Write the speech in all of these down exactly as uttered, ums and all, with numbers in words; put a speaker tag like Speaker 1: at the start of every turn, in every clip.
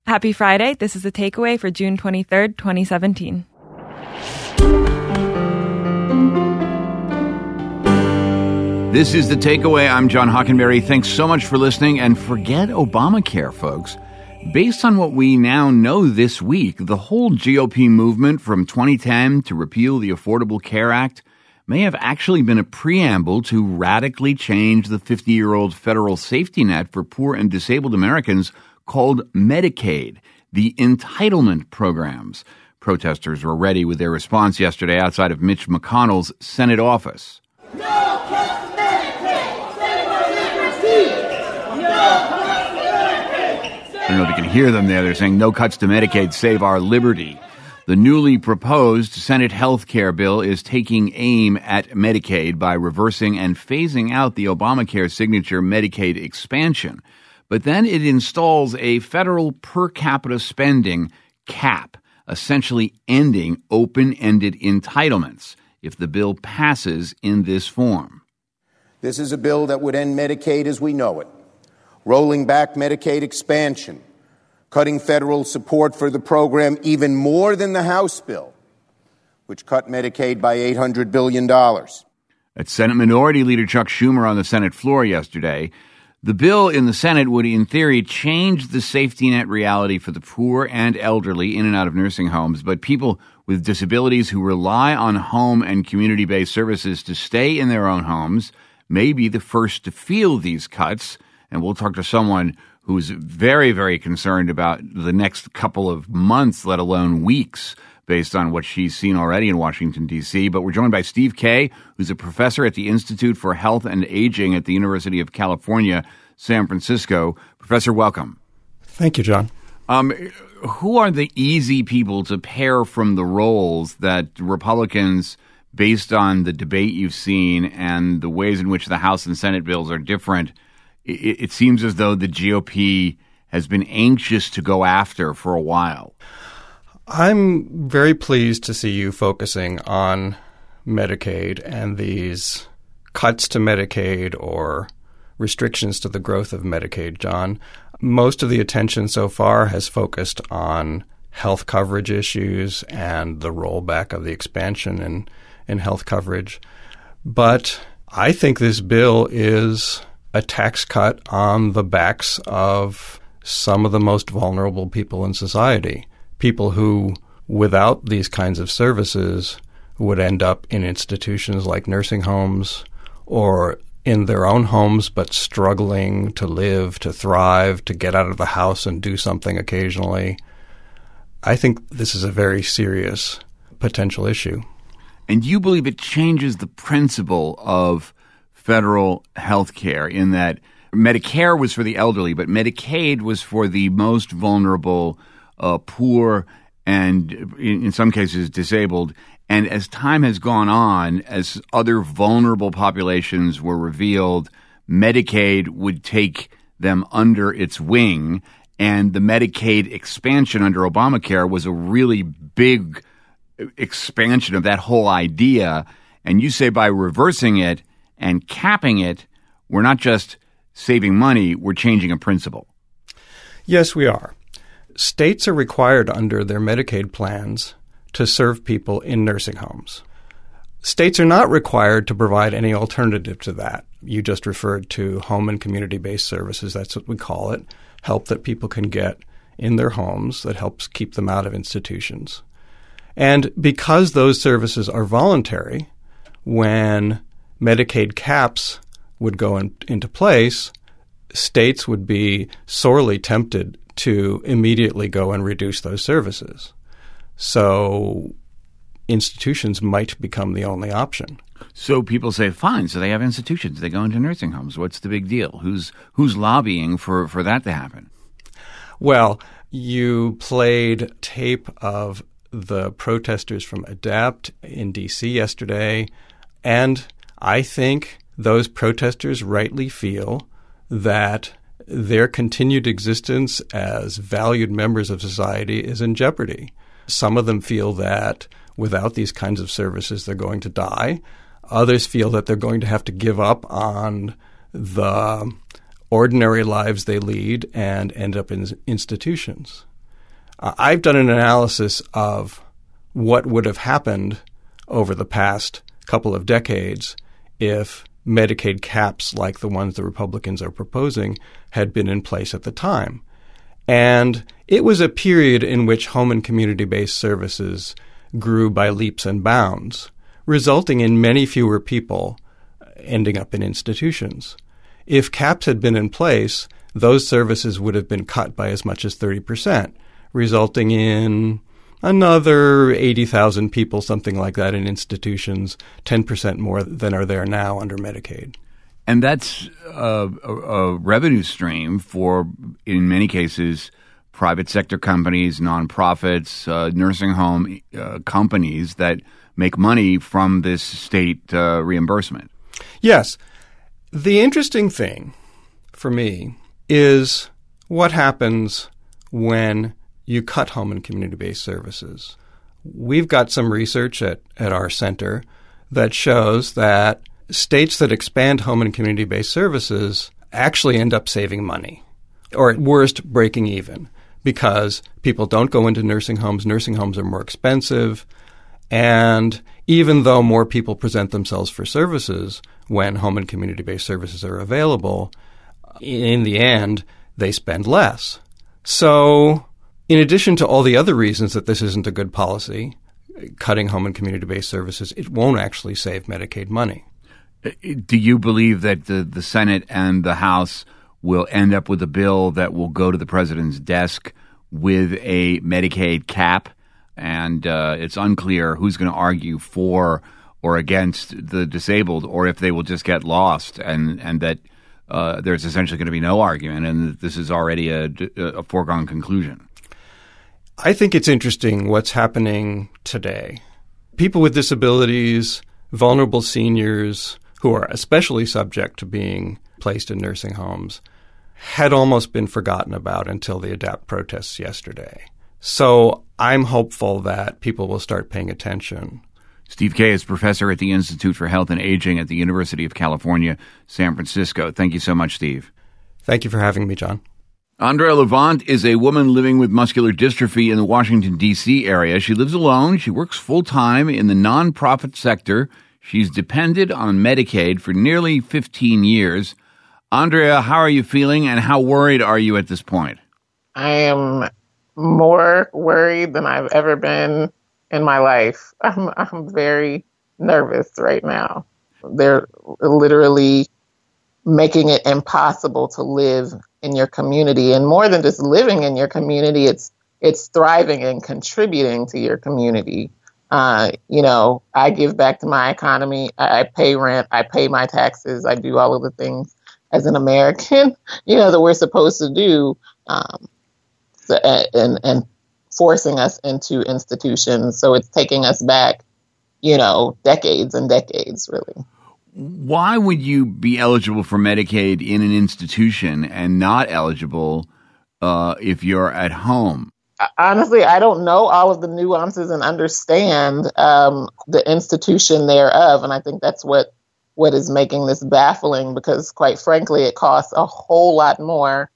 Speaker 1: Happy Friday. This is The Takeaway for June twenty-third, twenty seventeen.
Speaker 2: This is The Takeaway. I'm John Hockenberry. Thanks so much for listening. And forget Obamacare, folks. Based on what we now know this week, the whole G O P movement from twenty ten to repeal the Affordable Care Act may have actually been a preamble to radically change the fifty-year-old federal safety net for poor and disabled Americans called Medicaid, the entitlement programs. Protesters were ready with their response yesterday outside of Mitch McConnell's Senate office.
Speaker 3: No cuts to Medicaid! Save our liberty! No cuts to Medicaid!
Speaker 2: I don't know if you can hear them there. They're saying, no cuts to Medicaid, save our liberty. The newly proposed Senate health care bill is taking aim at Medicaid by reversing and phasing out the Obamacare signature Medicaid expansion. But then it installs a federal per capita spending cap, essentially ending open-ended entitlements if the bill passes in this form.
Speaker 4: This is a bill that would end Medicaid as we know it, rolling back Medicaid expansion, cutting federal support for the program even more than the House bill, which cut Medicaid by eight hundred billion dollars.
Speaker 2: That's Senate Minority Leader Chuck Schumer on the Senate floor yesterday. The bill in the Senate would, in theory, change the safety net reality for the poor and elderly in and out of nursing homes, but people with disabilities who rely on home and community-based services to stay in their own homes may be the first to feel these cuts. And we'll talk to someone who's very, very concerned about the next couple of months, let alone weeks, based on what she's seen already in Washington, D C. But we're joined by Steve Kay, who's a professor at the Institute for Health and Aging at the University of California, San Francisco. Professor, welcome.
Speaker 5: Thank you, John.
Speaker 2: Um, who are the easy people to pair from the roles that Republicans, based on the debate you've seen and the ways in which the House and Senate bills are different, it, it seems as though the G O P has been anxious to go after for a while?
Speaker 5: I'm very pleased to see you focusing on Medicaid and these cuts to Medicaid or restrictions to the growth of Medicaid, John. Most of the attention so far has focused on health coverage issues and the rollback of the expansion in, in health coverage. But I think this bill is a tax cut on the backs of some of the most vulnerable people in society. People who, without these kinds of services, would end up in institutions like nursing homes or in their own homes but struggling to live, to thrive, to get out of the house and do something occasionally. I think this is a very serious potential issue.
Speaker 2: And you believe it changes the principle of federal health care in that Medicare was for the elderly, but Medicaid was for the most vulnerable, Uh, poor, and in, in some cases disabled. And as time has gone on, as other vulnerable populations were revealed, Medicaid would take them under its wing. And the Medicaid expansion under Obamacare was a really big expansion of that whole idea. And you say by reversing it and capping it, we're not just saving money, we're changing a principle.
Speaker 5: Yes, we are. States are required under their Medicaid plans to serve people in nursing homes. States are not required to provide any alternative to that. You just referred to home and community-based services. That's what we call it, help that people can get in their homes that helps keep them out of institutions. And because those services are voluntary, when Medicaid caps would go in, into place, states would be sorely tempted to immediately go and reduce those services. So institutions might become the only option.
Speaker 2: So people say, fine, so they have institutions. They go into nursing homes. What's the big deal? Who's who's lobbying for, for that to happen?
Speaker 5: Well, you played tape of the protesters from ADAPT in D C yesterday, and I think those protesters rightly feel that their continued existence as valued members of society is in jeopardy. Some of them feel that without these kinds of services, they're going to die. Others feel that they're going to have to give up on the ordinary lives they lead and end up in institutions. Uh, I've done an analysis of what would have happened over the past couple of decades if Medicaid caps like the ones the Republicans are proposing had been in place at the time. And it was a period in which home and community-based services grew by leaps and bounds, resulting in many fewer people ending up in institutions. If caps had been in place, those services would have been cut by as much as thirty percent, resulting in another eighty thousand people, something like that, in institutions, ten percent more than are there now under Medicaid.
Speaker 2: And that's a, a, a revenue stream for, in many cases, private sector companies, nonprofits, uh, nursing home uh, companies that make money from this state uh, reimbursement.
Speaker 5: Yes. The interesting thing for me is what happens when you cut home and community-based services. We've got some research at, at our center that shows that states that expand home and community-based services actually end up saving money, or at worst breaking even, because people don't go into nursing homes. Nursing homes are more expensive. And even though more people present themselves for services when home and community-based services are available, in the end, they spend less. So in addition to all the other reasons that this isn't a good policy, cutting home and community-based services, it won't actually save Medicaid money.
Speaker 2: Do you believe that the, the Senate and the House will end up with a bill that will go to the president's desk with a Medicaid cap? And uh, it's unclear who's going to argue for or against the disabled, or if they will just get lost, and, and that uh, there's essentially going to be no argument, and that this is already a, a foregone conclusion.
Speaker 5: I think it's interesting what's happening today. People with disabilities, vulnerable seniors who are especially subject to being placed in nursing homes had almost been forgotten about until the ADAPT protests yesterday. So I'm hopeful that people will start paying attention.
Speaker 2: Steve Kay is professor at the Institute for Health and Aging at the University of California, San Francisco. Thank you so much, Steve.
Speaker 5: Thank you for having me, John.
Speaker 2: Andrea Levant is a woman living with muscular dystrophy in the Washington, D C area. She lives alone. She works full-time in the nonprofit sector. She's depended on Medicaid for nearly fifteen years. Andrea, how are you feeling, and how worried are you at this point?
Speaker 6: I am more worried than I've ever been in my life. I'm, I'm very nervous right now. They're literally making it impossible to live in your community. And more than just living in your community, it's it's thriving and contributing to your community. Uh, you know, I give back to my economy. I, I pay rent. I pay my taxes. I do all of the things as an American, you know, that we're supposed to do, um, so, and, and forcing us into institutions. So it's taking us back, you know, decades and decades, really.
Speaker 2: Why would you be eligible for Medicaid in an institution and not eligible uh, if you're at home?
Speaker 6: Honestly, I don't know all of the nuances and understand um, the institution thereof. And I think that's what, what is making this baffling, because quite frankly, it costs a whole lot more.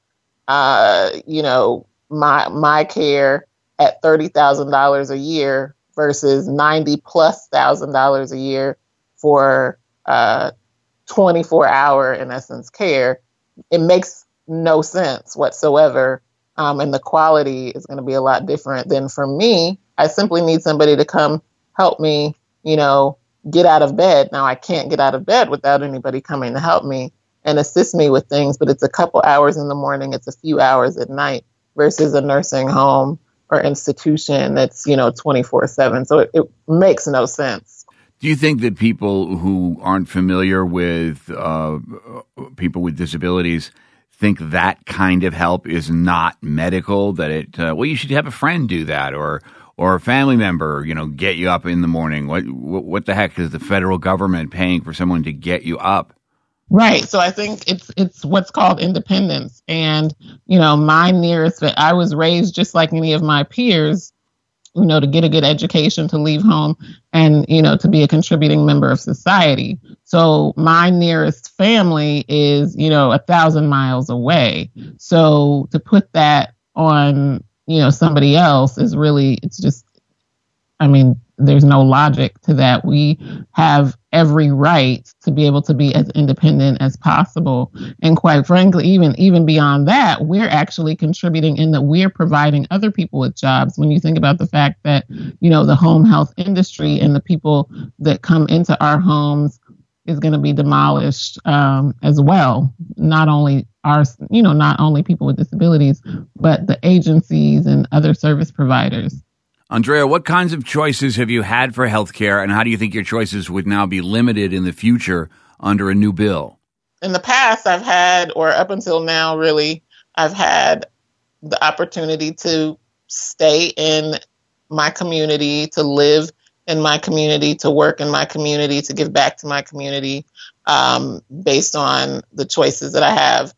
Speaker 6: Uh, you know, my my care at thirty thousand dollars a year versus ninety plus thousand dollars a year for uh, twenty-four hour, in essence, care. It makes no sense whatsoever. Um, and the quality is going to be a lot different than for me. I simply need somebody to come help me, you know, get out of bed. Now, I can't get out of bed without anybody coming to help me and assist me with things, but it's a couple hours in the morning, it's a few hours at night versus a nursing home or institution that's, you know, twenty-four seven. So it, it makes no sense.
Speaker 2: Do you think that people who aren't familiar with uh, people with disabilities think that kind of help is not medical, that it, uh, well, you should have a friend do that, or or a family member, you know, get you up in the morning? What what the heck is the federal government paying for someone to get you up?
Speaker 6: Right. So I think it's it's what's called independence. And, you know, my nearest, I was raised just like any of my peers, you know, to get a good education, to leave home and, you know, to be a contributing member of society. So my nearest family is, you know, a thousand miles away. So to put that on you know, somebody else is really, it's just, I mean, there's no logic to that. We have every right to be able to be as independent as possible. And quite frankly, even even beyond that, we're actually contributing in that we're providing other people with jobs. When you think about the fact that, you know, the home health industry and the people that come into our homes is going to be demolished um, as well. Not only our, you know, not only people with disabilities, but the agencies and other service providers.
Speaker 2: Andrea, what kinds of choices have you had for healthcare, and how do you think your choices would now be limited in the future under a new bill?
Speaker 6: In the past, I've had, or up until now, really, I've had the opportunity to stay in my community, to live in my community, to work in my community, to give back to my community um, based on the choices that I have.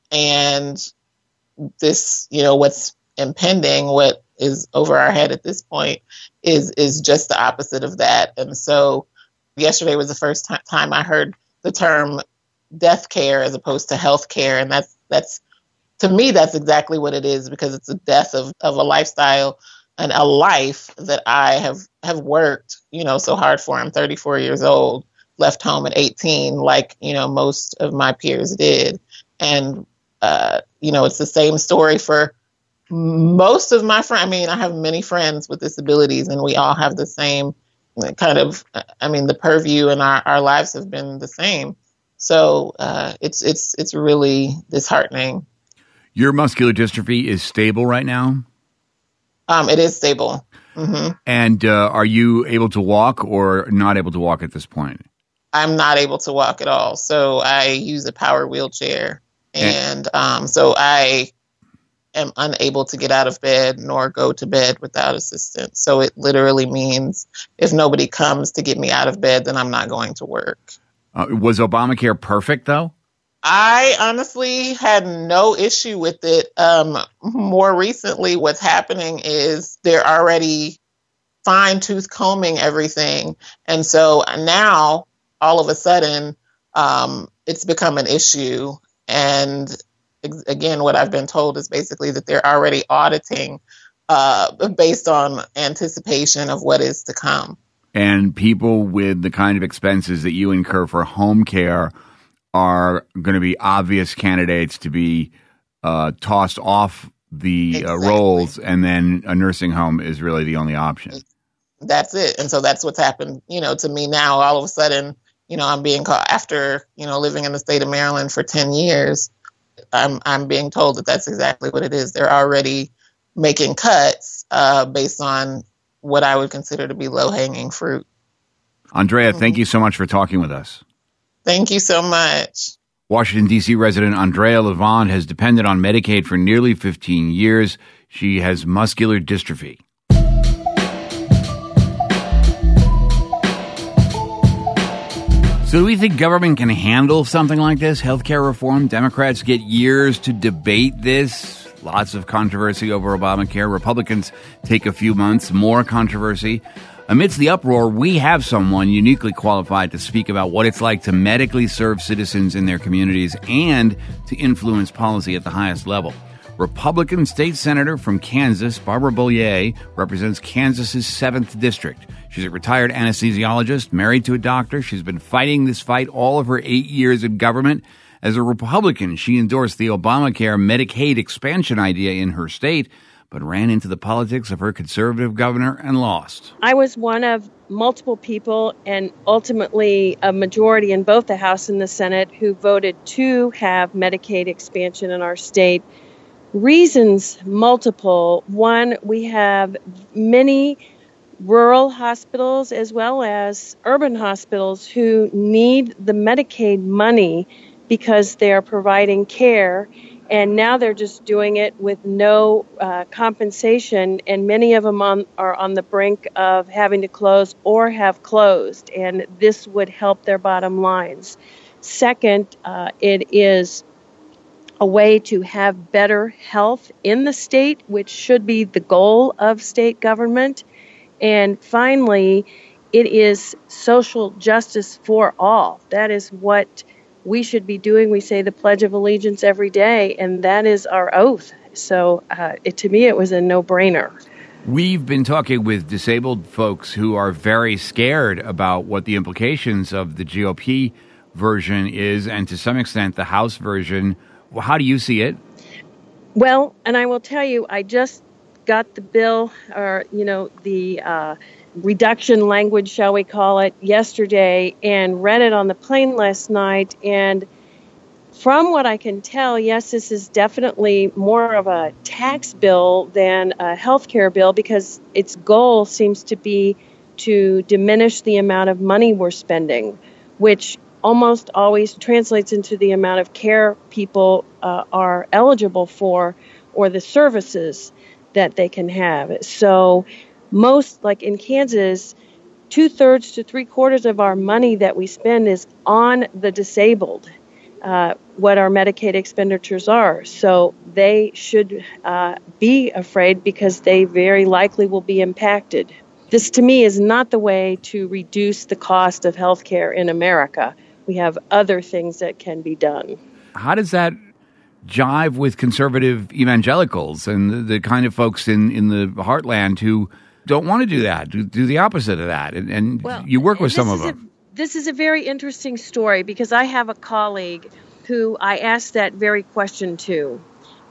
Speaker 6: And this, you know, what's impending, what is over our head at this point, is is just the opposite of that. And so yesterday was the first t- time I heard the term death care as opposed to health care. And that's, that's to me, that's exactly what it is, because it's a death of, of a lifestyle and a life that I have, have worked, you know, so hard for. I'm thirty-four years old, left home at eighteen, like, you know, most of my peers did. And, uh, you know, it's the same story for most of my friends. I mean, I have many friends with disabilities, and we all have the same kind of, I mean, the purview in our, our lives have been the same. So uh, it's it's it's really disheartening.
Speaker 2: Your muscular dystrophy is stable right now?
Speaker 6: Um, it is stable. Mm-hmm.
Speaker 2: And uh, are you able to walk or not able to walk at this point?
Speaker 6: I'm not able to walk at all. So I use a power wheelchair. And um, so I am unable to get out of bed nor go to bed without assistance. So it literally means if nobody comes to get me out of bed, then I'm not going to work.
Speaker 2: Uh, was Obamacare perfect, though?
Speaker 6: I honestly had no issue with it. Um, more recently, what's happening is they're already fine-tooth combing everything. And so now, all of a sudden, um, it's become an issue. And again, what I've been told is basically that they're already auditing uh, based on anticipation of what is to come.
Speaker 2: And people with the kind of expenses that you incur for home care are going to be obvious candidates to be uh, tossed off the exactly. uh, rolls, and then a nursing home is really the only option.
Speaker 6: That's it. And so that's what's happened, you know, to me now. All of a sudden, you know, I'm being called, after, you know, living in the state of Maryland for ten years, I'm I'm being told that that's exactly what it is. They're already making cuts uh, based on what I would consider to be low-hanging fruit.
Speaker 2: Andrea, mm-hmm. thank you so much for talking with us.
Speaker 6: Thank you so much.
Speaker 2: Washington, D C resident Andrea Levant has depended on Medicaid for nearly fifteen years. She has muscular dystrophy. So do we think government can handle something like this, healthcare reform? Democrats get years to debate this. Lots of controversy over Obamacare. Republicans take a few months, more controversy. Amidst the uproar, we have someone uniquely qualified to speak about what it's like to medically serve citizens in their communities and to influence policy at the highest level. Republican state senator from Kansas, Barbara Bollier, represents Kansas's seventh district. She's a retired anesthesiologist, married to a doctor. She's been fighting this fight all of her eight years in government. As a Republican, she endorsed the Obamacare Medicaid expansion idea in her state, but ran into the politics of her conservative governor and lost.
Speaker 7: I was one of multiple people, and ultimately a majority in both the House and the Senate, who voted to have Medicaid expansion in our state. Reasons multiple. One, we have many rural hospitals as well as urban hospitals who need the Medicaid money because they're providing care, and now they're just doing it with no uh, compensation, and many of them on, are on the brink of having to close or have closed, and this would help their bottom lines. Second, uh, it is a way to have better health in the state, which should be the goal of state government. And finally, it is social justice for all. That is what we should be doing. We say the Pledge of Allegiance every day, and that is our oath. So uh, it, to me, it was a no-brainer.
Speaker 2: We've been talking with disabled folks who are very scared about what the implications of the G O P version is, and to some extent the House version. Well, how do you see it?
Speaker 7: Well, and I will tell you, I just got the bill, or, you know, the uh, reduction language, shall we call it, yesterday, and read it on the plane last night. And from what I can tell, yes, this is definitely more of a tax bill than a health care bill, because its goal seems to be to diminish the amount of money we're spending, which almost always translates into the amount of care people uh, are eligible for, or the services that they can have. So most, like in Kansas, two-thirds to three-quarters of our money that we spend is on the disabled, uh, what our Medicaid expenditures are. So they should uh, be afraid, because they very likely will be impacted. This, to me, is not the way to reduce the cost of health care in America. We have other things that can be done.
Speaker 2: How does that jive with conservative evangelicals and the, the kind of folks in, in the heartland who don't want to do that, do, do the opposite of that? And, and
Speaker 7: well,
Speaker 2: you work with some of
Speaker 7: a,
Speaker 2: them.
Speaker 7: This is a very interesting story, because I have a colleague who I asked that very question to.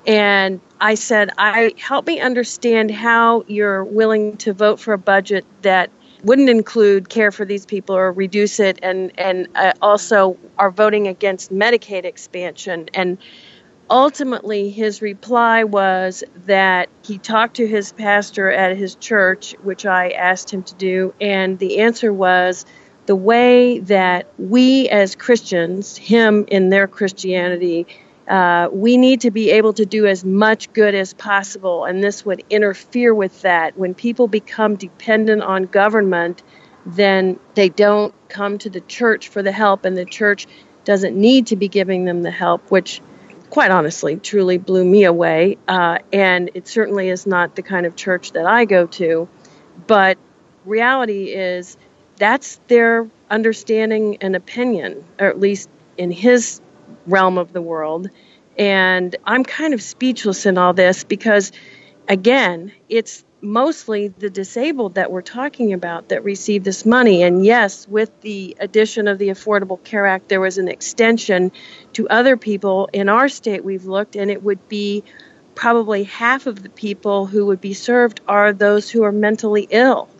Speaker 7: And I said, I help me understand how you're willing to vote for a budget that wouldn't include care for these people or reduce it, and, and uh, also are voting against Medicaid expansion. And ultimately, his reply was that he talked to his pastor at his church, which I asked him to do, and the answer was the way that we as Christians, him in their Christianity, Uh, we need to be able to do as much good as possible, and this would interfere with that. When people become dependent on government, then they don't come to the church for the help, and the church doesn't need to be giving them the help, which, quite honestly, truly blew me away. Uh, and it certainly is not the kind of church that I go to. But reality is that's their understanding and opinion, or at least in his realm of the world. And I'm kind of speechless in all this, because, again, it's mostly the disabled that we're talking about that receive this money. And yes, with the addition of the Affordable Care Act, there was an extension to other people. In our state, we've looked, and it would be probably half of the people who would be served are those who are mentally ill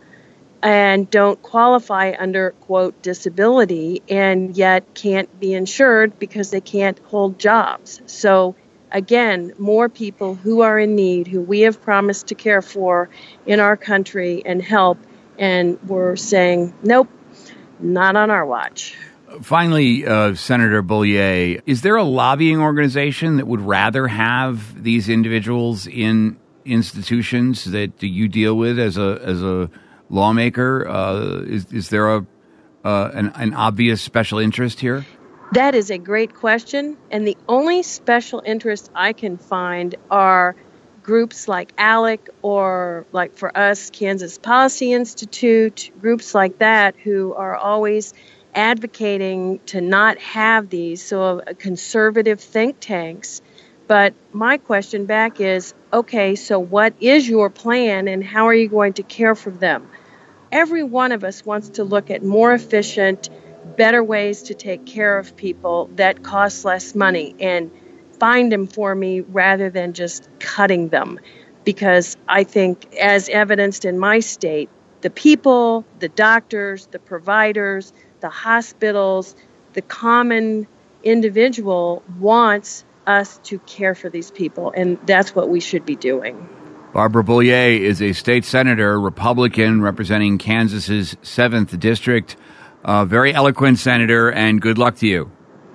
Speaker 7: and don't qualify under, quote, disability, and yet can't be insured because they can't hold jobs. So, again, more people who are in need, who we have promised to care for in our country and help, and we're saying, nope, not on our watch.
Speaker 2: Finally, uh, Senator Bollier, is there a lobbying organization that would rather have these individuals in institutions that you deal with as a as a lawmaker? Uh, is, is there a uh, an, an obvious special interest here?
Speaker 7: That is a great question. And the only special interest I can find are groups like ALEC, or like for us, Kansas Policy Institute, groups like that who are always advocating to not have these, so a conservative think tanks. But my question back is, okay, so what is your plan, and how are you going to care for them? Every one of us wants to look at more efficient, better ways to take care of people that cost less money, and find them for me rather than just cutting them. Because I think, as evidenced in my state, the people, the doctors, the providers, the hospitals, the common individual wants us to care for these people, and that's what we should be doing.
Speaker 2: Barbara Bollier is a state senator, Republican, representing Kansas's seventh District. Uh, very eloquent senator, and good luck to you.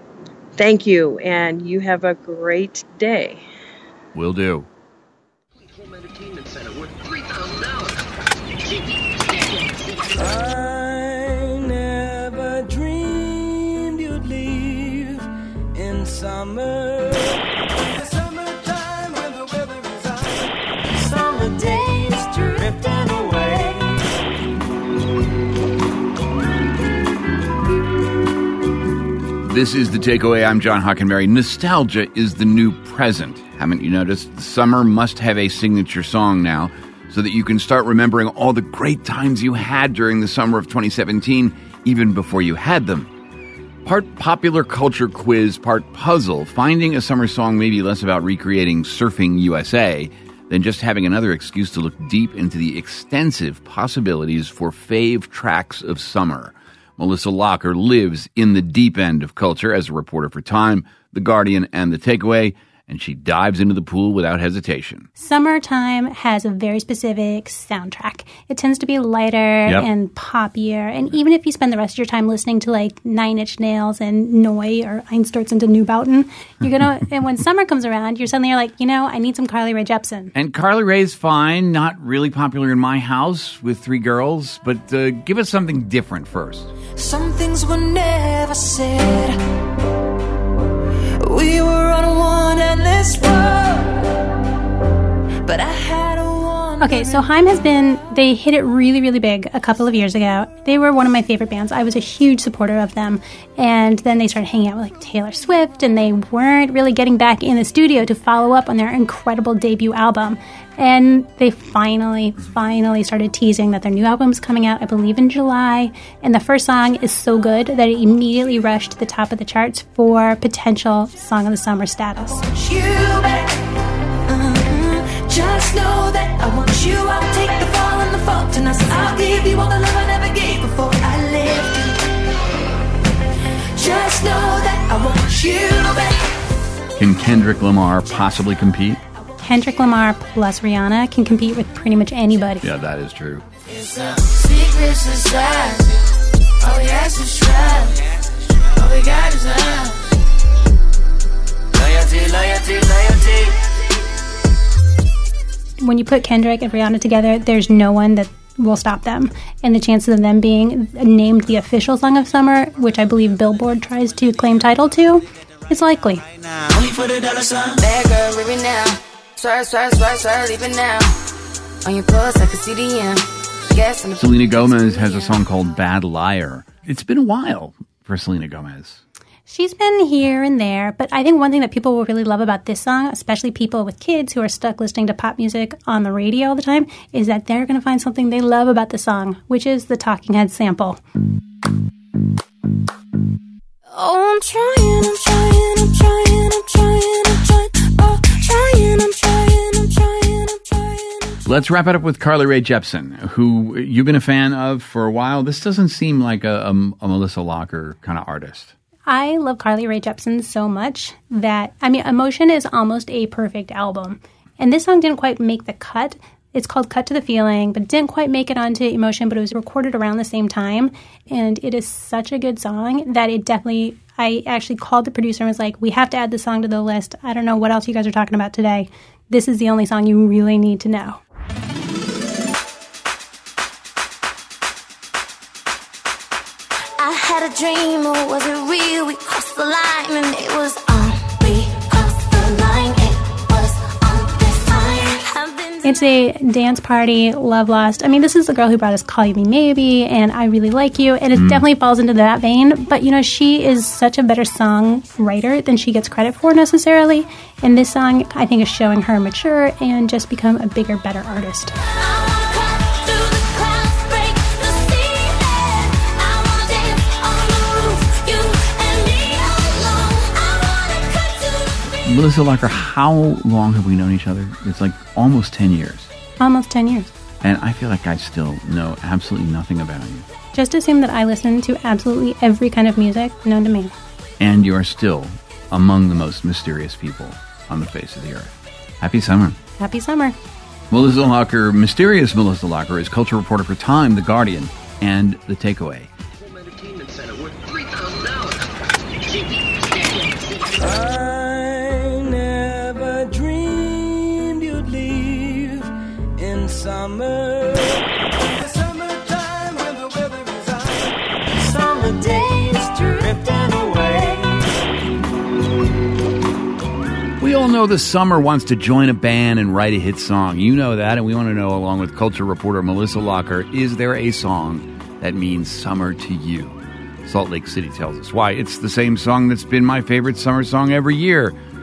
Speaker 7: Thank you, and you have a great day.
Speaker 2: Will do.
Speaker 8: I never dreamed you'd leave in summer. The summertime when the weather is hot. Summer days drifting away.
Speaker 2: This is The Takeaway. I'm John Hockenberry. Nostalgia is the new present. Haven't you noticed? Summer must have a signature song now so that you can start remembering all the great times you had during the summer of twenty seventeen, even before you had them. Part popular culture quiz, part puzzle, finding a summer song may be less about recreating Surfing U S A than just having another excuse to look deep into the extensive possibilities for fave tracks of summer. Melissa Locker lives in the deep end of culture as a reporter for Time, The Guardian, and The Takeaway, and she dives into the pool without hesitation.
Speaker 9: Summertime has a very specific soundtrack. It tends to be lighter
Speaker 2: Yep.
Speaker 9: and poppier, and even if you spend the rest of your time listening to like Nine Inch Nails and Neu or Einstürzen to Neubauten, you're gonna. And when summer comes around, you're suddenly you're like, you know, I need some Carly Rae Jepsen.
Speaker 2: And Carly Rae's fine, not really popular in my house with three girls, but uh, give us something different first.
Speaker 8: Some things were never said. We were on one endless road, but I had a one.
Speaker 9: Okay, so Haim has been, they hit it really, really big a couple of years ago. They were one of my favorite bands. I was a huge supporter of them. And then they started hanging out with like Taylor Swift, and they weren't really getting back in the studio to follow up on their incredible debut album. And they finally, finally started teasing that their new album's coming out, I believe, in July. And the first song is so good that it immediately rushed to the top of the charts for potential Song of the Summer status.
Speaker 8: You back. Uh-huh. Just know that I want you. I'll take the fall and the fault, and I'll give you all the love I never gave before I left you. Just know that I want you back.
Speaker 2: Can Kendrick Lamar possibly compete?
Speaker 9: Kendrick Lamar plus Rihanna can compete with pretty much anybody.
Speaker 2: Yeah, that is true.
Speaker 8: It's a secret society. All we ask is try. All we got is love. Loyalty, loyalty, loyalty.
Speaker 9: When you put Kendrick and Rihanna together, there's no one that will stop them. And the chances of them being named the official Song of Summer, which I believe Billboard tries to claim title to, is likely.
Speaker 8: Only for the dollar sign. Bad girl, leave it now. Swear, swear, swear, swear, leave it now. On your pulse, I can see the end. Yes, I'm
Speaker 2: Selena Gomez has a song called Bad Liar. It's been a while for Selena Gomez.
Speaker 9: She's been here and there, but I think one thing that people will really love about this song, especially people with kids who are stuck listening to pop music on the radio all the time, is that they're going to find something they love about the song, which is the Talking Heads sample.
Speaker 8: Oh, I'm trying, I'm trying, I'm trying, I'm trying, I'm trying, oh, trying, I'm trying, I'm trying, I'm trying.
Speaker 2: Let's wrap it up with Carly Rae Jepsen, who you've been a fan of for a while. This doesn't seem like a, a, a Melissa Locker kind of artist.
Speaker 9: I love Carly Rae Jepsen so much that, I mean, Emotion is almost a perfect album. And this song didn't quite make the cut. It's called Cut to the Feeling, but it didn't quite make it onto Emotion, but it was recorded around the same time. And it is such a good song that it definitely, I actually called the producer and was like, we have to add this song to the list. I don't know what else you guys are talking about today. This is the only song you really need to know.
Speaker 8: I had a dream, or was it real? We crossed the line, and it was on. We crossed the line, it was on this line. I've been
Speaker 9: It's a dance party, love lost. I mean, this is the girl who brought us Call You Me Maybe and I Really Like You, and it
Speaker 2: Mm.
Speaker 9: definitely falls into that vein. But, you know, she is such a better songwriter than she gets credit for necessarily. And this song, I think, is showing her mature and just become a bigger, better artist.
Speaker 2: Melissa Locker, how long have we known each other? It's like almost ten years.
Speaker 9: Almost ten years.
Speaker 2: And I feel like I still know absolutely nothing about you.
Speaker 9: Just assume that I listen to absolutely every kind of music known to me.
Speaker 2: And you are still among the most mysterious people on the face of the earth. Happy summer.
Speaker 9: Happy summer.
Speaker 2: Melissa Locker, mysterious Melissa Locker, is culture reporter for Time, The Guardian, and The Takeaway.
Speaker 8: I never dreamed you'd leave in summer. The summertime when the weather is hot. Summer days drifting away.
Speaker 2: We all know the summer wants to join a band and write a hit song. You know that, and we want to know, along with culture reporter Melissa Locker, is there a song that means summer to you? Salt Lake City tells us why. It's the same song that's been my favorite summer song every year.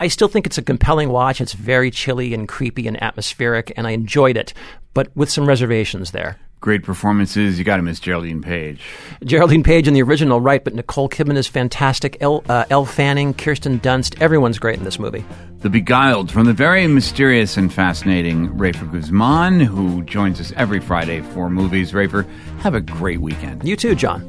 Speaker 10: I still think it's a compelling watch. It's very chilly and creepy and atmospheric, and I enjoyed it, but with some reservations there.
Speaker 2: Great performances. You got to miss Geraldine Page.
Speaker 10: Geraldine Page in the original, right, but Nicole Kidman is fantastic. Elle, uh, Elle Fanning, Kirsten Dunst, everyone's great in this movie.
Speaker 2: The Beguiled, from the very mysterious and fascinating Rafer Guzman, who joins us every Friday for movies. Rafer, have a great weekend.
Speaker 10: You too, John.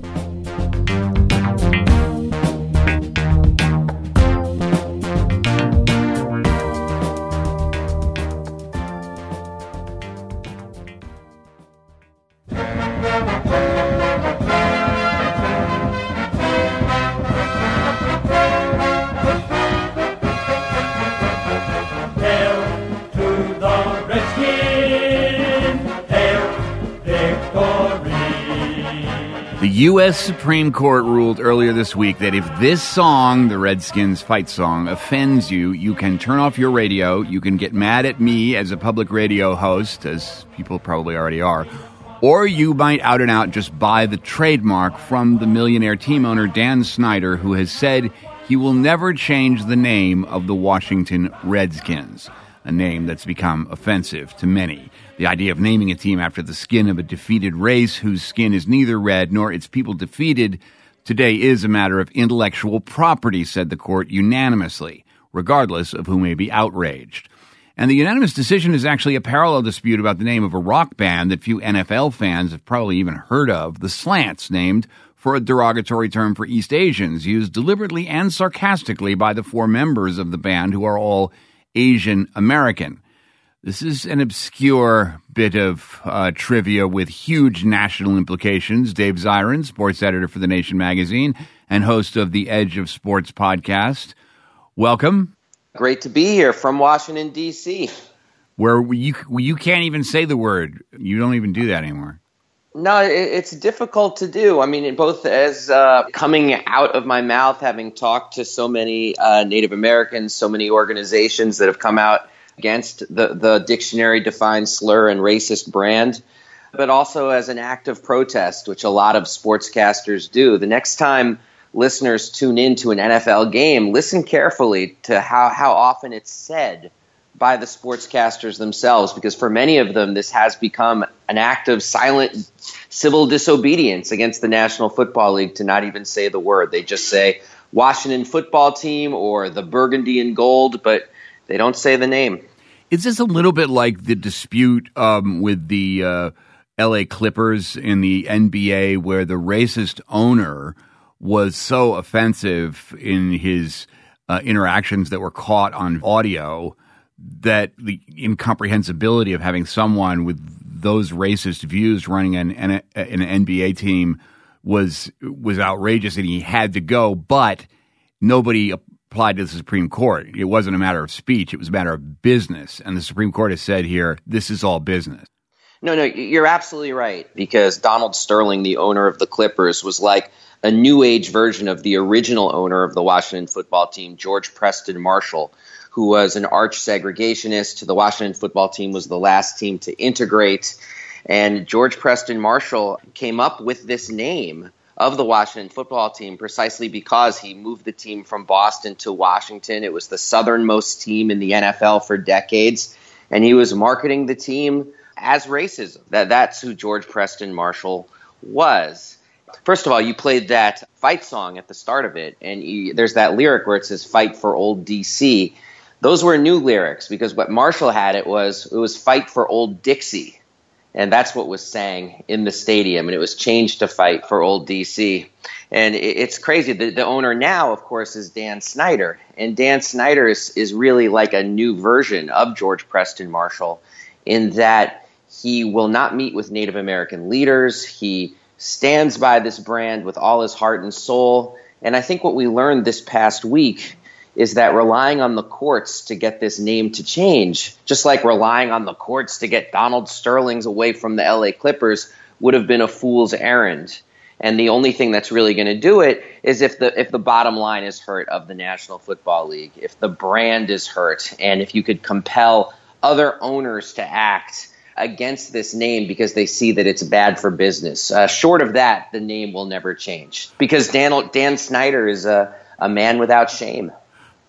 Speaker 2: The U S Supreme Court ruled earlier this week that if this song, the Redskins fight song, offends you, you can turn off your radio, you can get mad at me as a public radio host, as people probably already are, or you might out and out just buy the trademark from the millionaire team owner Dan Snyder, who has said he will never change the name of the Washington Redskins, a name that's become offensive to many. The idea of naming a team after the skin of a defeated race whose skin is neither red nor its people defeated today is a matter of intellectual property, said the court unanimously, regardless of who may be outraged. And the unanimous decision is actually a parallel dispute about the name of a rock band that few N F L fans have probably even heard of, the Slants, named for a derogatory term for East Asians, used deliberately and sarcastically by the four members of the band who are all Asian American. This is an obscure bit of uh, trivia with huge national implications. Dave Zirin, sports editor for The Nation magazine and host of the Edge of Sports podcast. Welcome.
Speaker 11: Great to be here from Washington, D C
Speaker 2: Where you, you can't even say the word. You don't even do that anymore.
Speaker 11: No, it, it's difficult to do. I mean, both as uh, coming out of my mouth, having talked to so many uh, Native Americans, so many organizations that have come out against the, the dictionary-defined slur and racist brand, but also as an act of protest, which a lot of sportscasters do. The next time listeners tune in to an N F L game, listen carefully to how, how often it's said by the sportscasters themselves, because for many of them, this has become an act of silent civil disobedience against the National Football League to not even say the word. They just say Washington football team or the burgundy and gold, but they don't say the name.
Speaker 2: Is this a little bit like the dispute um, with the uh, L A Clippers in the N B A, where the racist owner was so offensive in his uh, interactions that were caught on audio that the incomprehensibility of having someone with those racist views running an, an, an N B A team was was outrageous, and he had to go, but nobody applied to the Supreme Court. It wasn't a matter of speech. It was a matter of business. And the Supreme Court has said here, this is all business.
Speaker 11: No, no, you're absolutely right, because Donald Sterling, the owner of the Clippers, was like a new age version of the original owner of the Washington football team, George Preston Marshall, who was an arch segregationist. The Washington football team was the last team to integrate. And George Preston Marshall came up with this name of the Washington football team precisely because he moved the team from Boston to Washington. It was the southernmost team in the N F L for decades, and he was marketing the team as racism. That that's who George Preston Marshall was. First of all, you played that fight song at the start of it, and you, there's that lyric where it says "Fight for Old D C" Those were new lyrics, because what Marshall had it was it was "Fight for Old Dixie." And that's what was sang in the stadium, and it was changed to "Fight for Old D C" And it's crazy. The, the owner now, of course, is Dan Snyder. And Dan Snyder is, is really like a new version of George Preston Marshall, in that he will not meet with Native American leaders. He stands by this brand with all his heart and soul. And I think what we learned this past week is that relying on the courts to get this name to change, just like relying on the courts to get Donald Sterling's away from the L A Clippers, would have been a fool's errand. And the only thing that's really going to do it is if the if the bottom line is hurt of the National Football League, if the brand is hurt, and if you could compel other owners to act against this name because they see that it's bad for business. Uh, short of that, the name will never change, because Dan, Dan Snyder is a, a man without shame.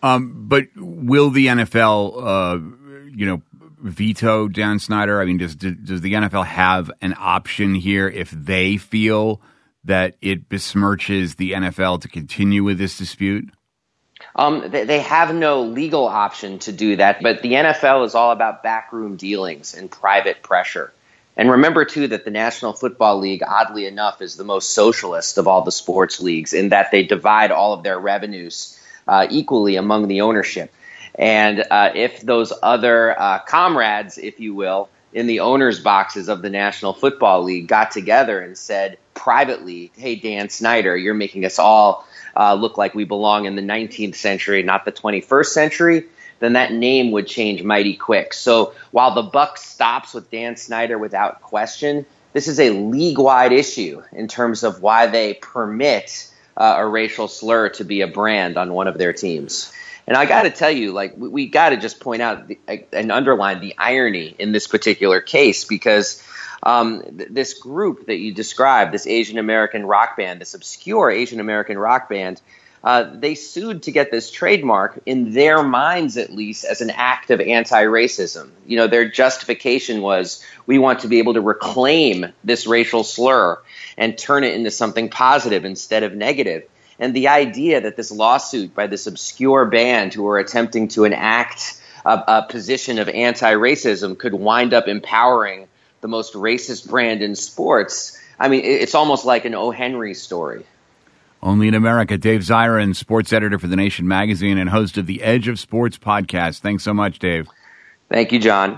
Speaker 2: Um, but will the N F L, uh, you know, veto Dan Snyder? I mean, does does the N F L have an option here if they feel that it besmirches the N F L to continue with this dispute?
Speaker 11: Um, they, they have no legal option to do that, but the N F L is all about backroom dealings and private pressure. And remember, too, that the National Football League, oddly enough, is the most socialist of all the sports leagues in that they divide all of their revenues uh, equally among the ownership. And uh, if those other uh, comrades, if you will, in the owners' boxes of the National Football League got together and said privately, hey, Dan Snyder, you're making us all uh, look like we belong in the nineteenth century, not the twenty-first century, then that name would change mighty quick. So while the buck stops with Dan Snyder without question, this is a league-wide issue in terms of why they permit uh, a racial slur to be a brand on one of their teams. And I got to tell you, like, we, we got to just point out the, and underline the irony in this particular case, because um, th- this group that you described, this Asian American rock band, this obscure Asian American rock band, uh, they sued to get this trademark, in their minds at least, as an act of anti-racism. You know, their justification was, we want to be able to reclaim this racial slur and turn it into something positive instead of negative. And the idea that this lawsuit by this obscure band who are attempting to enact a, a position of anti-racism could wind up empowering the most racist brand in sports, I mean, it's almost like an O. Henry story.
Speaker 2: Only in America. Dave Zirin, sports editor for The Nation magazine and host of the Edge of Sports podcast. Thanks so much, Dave.
Speaker 11: Thank you, John.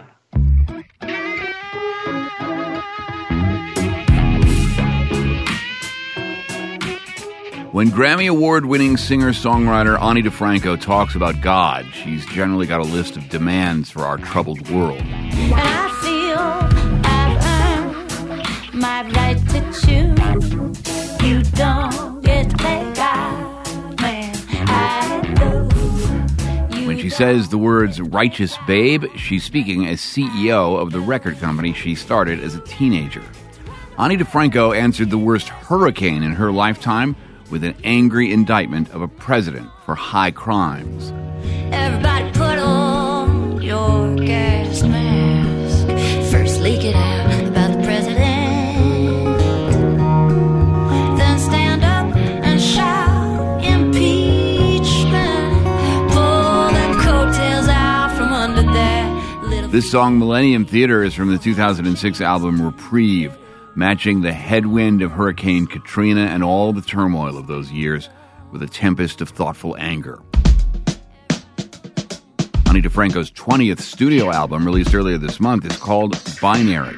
Speaker 2: When Grammy Award-winning singer-songwriter Ani DiFranco talks about God, she's generally got a list of demands for our troubled world.
Speaker 8: And I feel I've earned my right to choose. You don't get to play God, man. I do.
Speaker 2: When she says the words righteous babe, she's speaking as C E O of the record company she started as a teenager. Ani DiFranco answered the worst hurricane in her lifetime with an angry indictment of a president for high crimes.
Speaker 8: Everybody put on your gas mask. First leak it out about the president. Then stand up and shout impeachment. Pull them coattails out from under that little...
Speaker 2: This song, Millennium Theater, is from the two thousand six album Reprieve, matching the headwind of Hurricane Katrina and all the turmoil of those years with a tempest of thoughtful anger. Ani DiFranco's twentieth studio album, released earlier this month, is called Binary.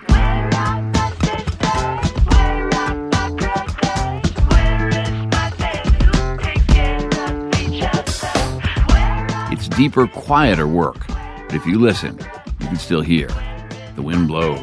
Speaker 2: It's deeper, quieter work, but if you listen, you can still hear the wind blows.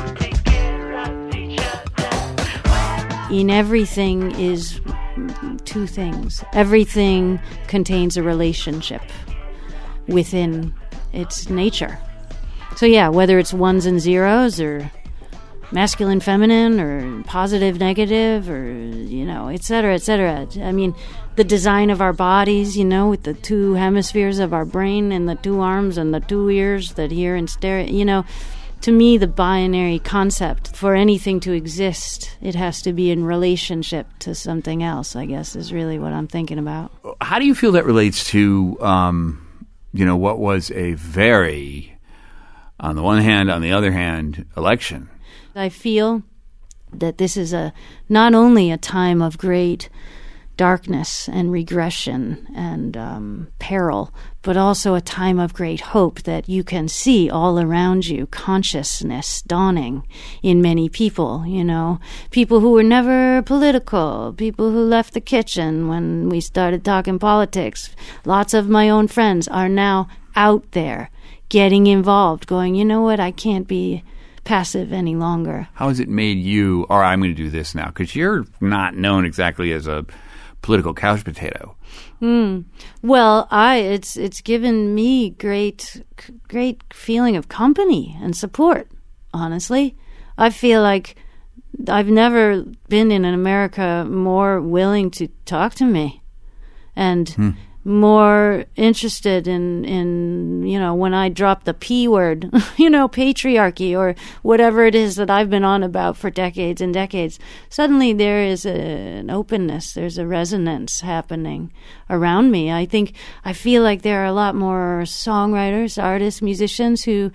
Speaker 12: In everything is two things. Everything contains a relationship within its nature. So yeah, whether it's ones and zeros or masculine, feminine, or positive, negative, or, you know, et cetera, et cetera. I mean, the design of our bodies, you know, with the two hemispheres of our brain and the two arms and the two ears that hear and stare, you know, to me, the binary concept, for anything to exist, it has to be in relationship to something else, I guess, is really what I'm thinking about.
Speaker 2: How do you feel that relates to, um, you know, what was a very, on the one hand, on the other hand, election?
Speaker 12: I feel that this is a not only a time of great darkness and regression and um, peril, but also a time of great hope that you can see all around you, consciousness dawning in many people, you know, people who were never political, people who left the kitchen when we started talking politics. Lots of my own friends are now out there getting involved, going, you know what, I can't be passive any longer.
Speaker 2: How has it made you, all right, I'm going to do this now? Because you're not known exactly as a political couch potato.
Speaker 12: Mm. Well, I it's it's given me great great feeling of company and support. Honestly, I feel like I've never been in an America more willing to talk to me, and
Speaker 2: hmm.
Speaker 12: more interested in, in, you know, when I drop the P word, you know, patriarchy or whatever it is that I've been on about for decades and decades, suddenly there is a, an openness, there's a resonance happening around me. I think, I feel like there are a lot more songwriters, artists, musicians who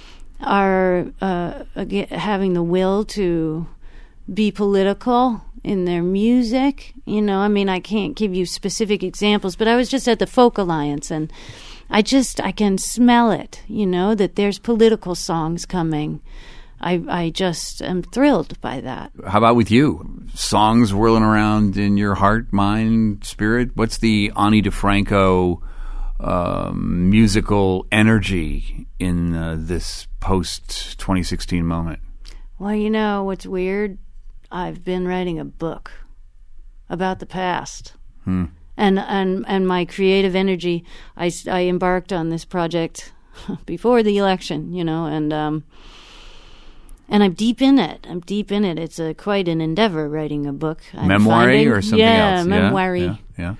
Speaker 12: are uh, having the will to be political in their music. You know, I mean, I can't give you specific examples, but I was just at the Folk Alliance, and I just, I can smell it, you know, that there's political songs coming. I, I just am thrilled by that.
Speaker 2: How about with you? Songs whirling around in your heart, mind, spirit? What's the Ani DiFranco um, musical energy in uh, this post twenty sixteen moment?
Speaker 12: Well, you know, what's weird? I've been writing a book about the past.
Speaker 2: Hmm.
Speaker 12: And, and and my creative energy, I, I embarked on this project before the election, you know, and um, and I'm deep in it. I'm deep in it. It's a, quite an endeavor writing a book.
Speaker 2: Memoir or something
Speaker 12: yeah,
Speaker 2: else?
Speaker 12: Memoir.
Speaker 2: Yeah, yeah.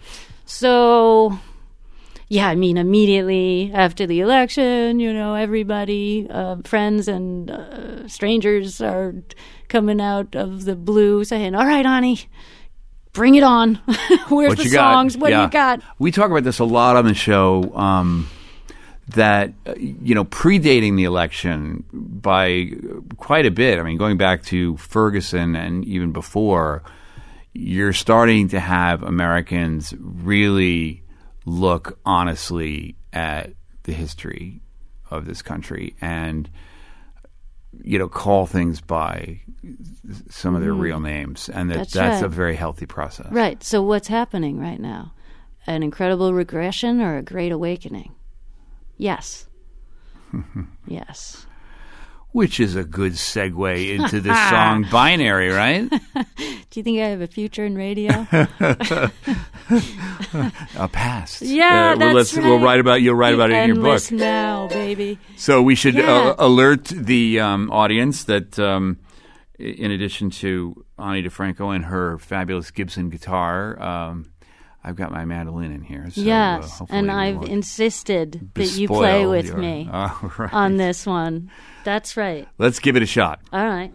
Speaker 12: So, yeah, I mean, immediately after the election, you know, everybody, uh, friends and uh, strangers are coming out of the blue saying, all right, Ani, bring it on. Where's
Speaker 2: what
Speaker 12: the
Speaker 2: you
Speaker 12: songs?
Speaker 2: Got?
Speaker 12: What
Speaker 2: yeah.
Speaker 12: do you got?
Speaker 2: We talk about this a lot on the show, um, that, uh, you know, predating the election by quite a bit. I mean, going back to Ferguson and even before, you're starting to have Americans really look honestly at the history of this country and, you know, call things by some of their mm. real names. And that,
Speaker 12: that's
Speaker 2: that's
Speaker 12: right.
Speaker 2: a very healthy process.
Speaker 12: Right. So what's happening right now? An incredible regression or a great awakening? Yes. Yes.
Speaker 2: Which is a good segue into the song Binary, right?
Speaker 12: Do you think I have a future in radio?
Speaker 2: A past.
Speaker 12: Yeah,
Speaker 2: uh,
Speaker 12: that's
Speaker 2: well, let's,
Speaker 12: right.
Speaker 2: We'll write about you'll write
Speaker 12: the
Speaker 2: about it in your book.
Speaker 12: Endless Now, baby.
Speaker 2: So we should
Speaker 12: yeah.
Speaker 2: uh, alert the um, audience that, um, in addition to Ani DiFranco and her fabulous Gibson guitar, um, I've got my mandolin in here. So,
Speaker 12: yes,
Speaker 2: uh,
Speaker 12: and I've insisted that you play with
Speaker 2: your,
Speaker 12: me
Speaker 2: oh, right.
Speaker 12: on this one. That's right.
Speaker 2: Let's give it a shot.
Speaker 12: All right.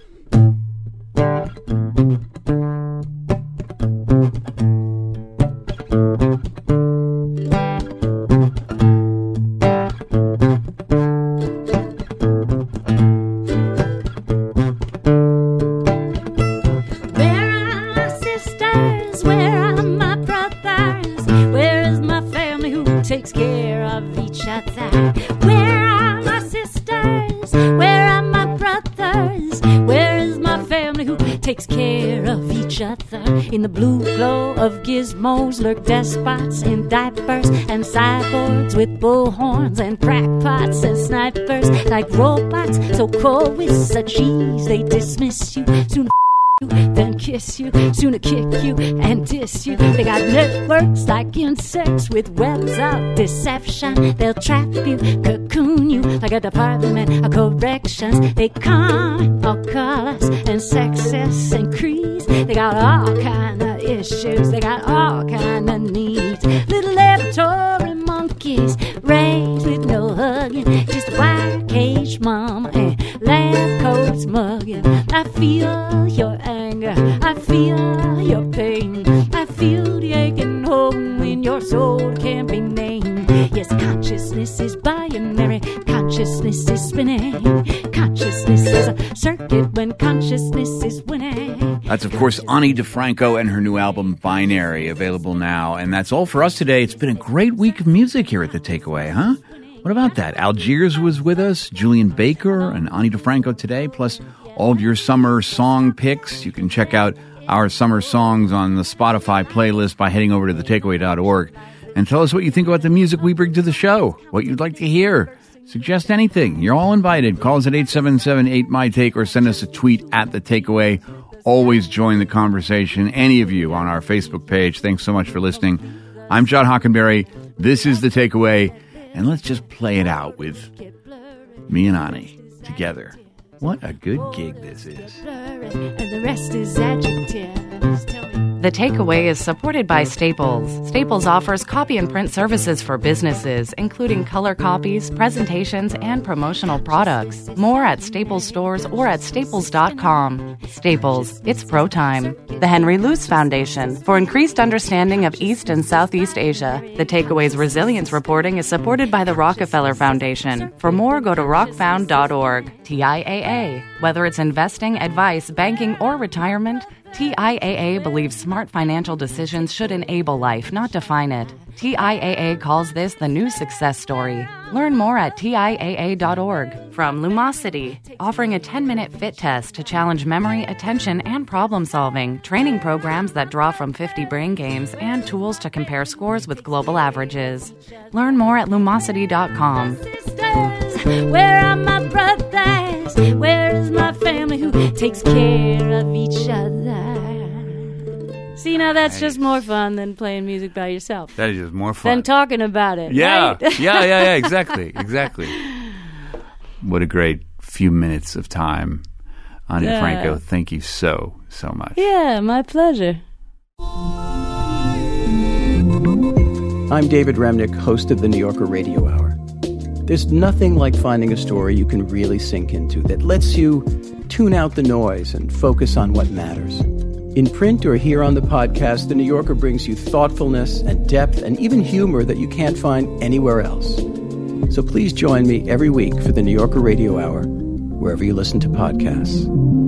Speaker 9: Takes care of each other. Where are my sisters? Where are my brothers? Where is my family who takes care of each other? In the blue glow of gizmos lurk despots in diapers and cyborgs with bullhorns and crackpots and snipers like robots so cold with such ease they dismiss you soon. Then kiss you, sooner kick you and diss you. They got networks like insects with webs of deception. They'll trap you, cocoon you like a department of corrections. They come all colors and sexes and creeds. They got all kind of issues. They got all kind of needs. Little laboratory monkeys raised with no hugging. Just a wire cage mama and lab coats mugging. I feel your anger, I feel your pain, I feel the aching hole in your soul can't be named. Yes, consciousness is binary, consciousness is spinning, consciousness is a circuit when consciousness is winning.
Speaker 2: That's, of course, Ani DiFranco and her new album Binary, available now. And that's all for us today. It's been a great week of music here at The Takeaway, huh? What about that? Algiers was with us, Julian Baker and Ani DiFranco today, plus all of your summer song picks. You can check out our summer songs on the Spotify playlist by heading over to the takeaway dot org. And tell us what you think about the music we bring to the show, what you'd like to hear. Suggest anything. You're all invited. Call us at eight seven seven eight M Y Take or send us a tweet at The Takeaway. Always join the conversation, any of you, on our Facebook page. Thanks so much for listening. I'm John Hockenberry. This is The Takeaway. And let's just play it out with me and Ani together. What a good gig this is.
Speaker 9: And the rest is adjectives. Tell me.
Speaker 13: The Takeaway is supported by Staples. Staples offers copy and print services for businesses, including color copies, presentations, and promotional products. More at Staples stores or at staples dot com. Staples, it's pro time. The Henry Luce Foundation, for increased understanding of East and Southeast Asia. The Takeaway's resilience reporting is supported by the Rockefeller Foundation. For more, go to rock found dot org. T I A A. Whether it's investing, advice, banking, or retirement, T I A A believes smart financial decisions should enable life, not define it. T I A A calls this the new success story. Learn more at T I A A dot org. From Lumosity, offering a ten-minute fit test to challenge memory, attention, and problem-solving, training programs that draw from fifty brain games, and tools to compare scores with global averages. Learn more at lumosity dot com.
Speaker 12: Where are my brothers? Where is my family who takes care of each other? See, now that's just more fun than playing music by yourself.
Speaker 2: That is just more fun.
Speaker 12: Than talking about it.
Speaker 2: Yeah,
Speaker 12: right?
Speaker 2: yeah, yeah, yeah, exactly, exactly. What a great few minutes of time. Ani
Speaker 12: Yeah.
Speaker 2: DeFranco, thank you so, so much.
Speaker 12: Yeah, my pleasure.
Speaker 14: I'm David Remnick, host of the New Yorker Radio Hour. There's nothing like finding a story you can really sink into that lets you tune out the noise and focus on what matters. In print or here on the podcast, The New Yorker brings you thoughtfulness and depth and even humor that you can't find anywhere else. So please join me every week for The New Yorker Radio Hour, wherever you listen to podcasts.